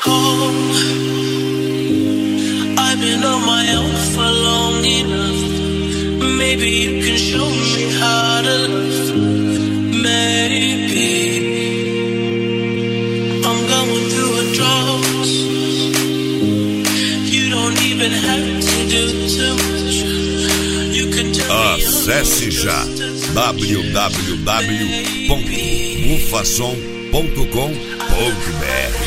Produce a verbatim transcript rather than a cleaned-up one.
call. I've been on my own for long enough. Maybe you can show me how to love. Maybe I'm going through a drought. You don't even have to do too much. You can tell me. Acesse já w w w ponto bufasom ponto com ponto b r.